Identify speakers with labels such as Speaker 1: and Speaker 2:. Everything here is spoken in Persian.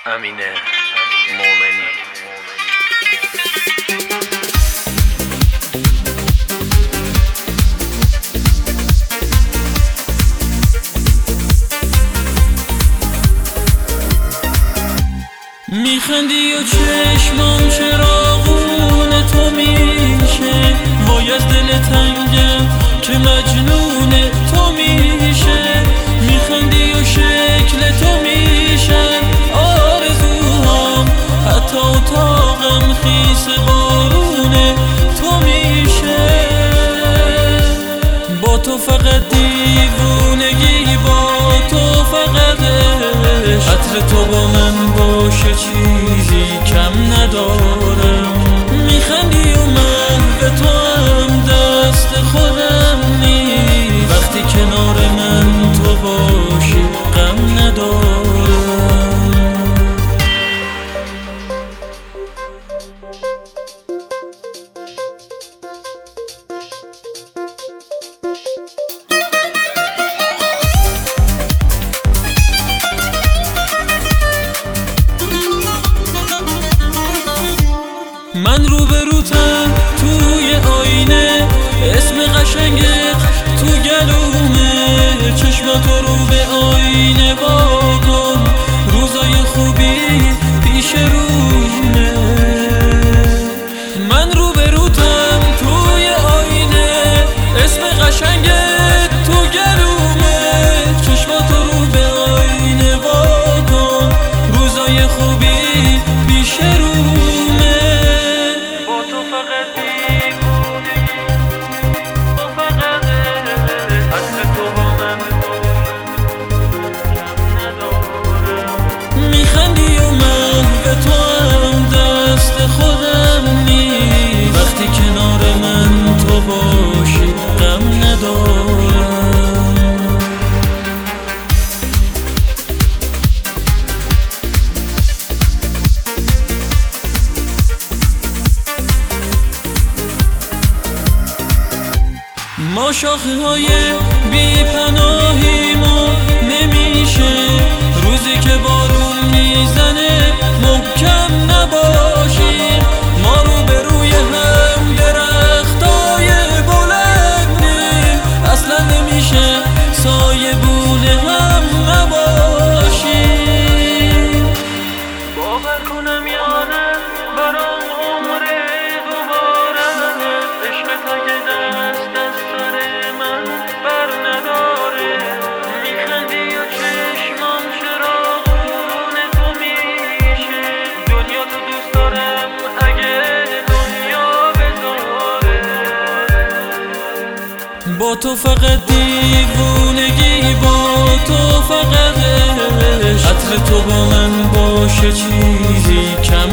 Speaker 1: امین مومنی.
Speaker 2: میخندی و چشمام چراغون تو میشه، وای از دل تنگم که مجنون تو میشه. میخندی و شکل تو میشن آرزوهام، حتی اتاقم خیس بارون تو میشه. با تو فقط دیوونگی، با تو فقط عطر تو با من باشه چیزی کم ندارم. میخندی و من به تو هم دست خودم نیست، وقتی کنار من تو باشی غم ندارم. من روبروتم توی آینه، اسم قشنگت تو گلومه. چشماتو رو به آینه واکن، روزای خوبی پیش رومه. من روبروتم توی آینه، اسم قشنگت تو گلومه. چشماتو رو به آینه واکن، روزای خوبی پیش رومه. میخندی و من به تو هم دست خودم نیست، وقتی کنار من تو باشی غم ندارم. ما شاخه های بی پناهیم و نمیشه روزی که بارون میزنه محکم نباشیم. ما رو به روی هم درختای بلندیم، اصلا نمیشه سایه بون هم نباشیم. باور کنم یا نه برام عمره دوباره عشقت اگه دست از سر من بر نداره. میخندی و چشمام چراغون تو میشه، دنیا تو دوست دارم اگه دنیا بذاره. با تو فقط دیوونگی، با تو فقط عطر تو با من باشه چیزی کم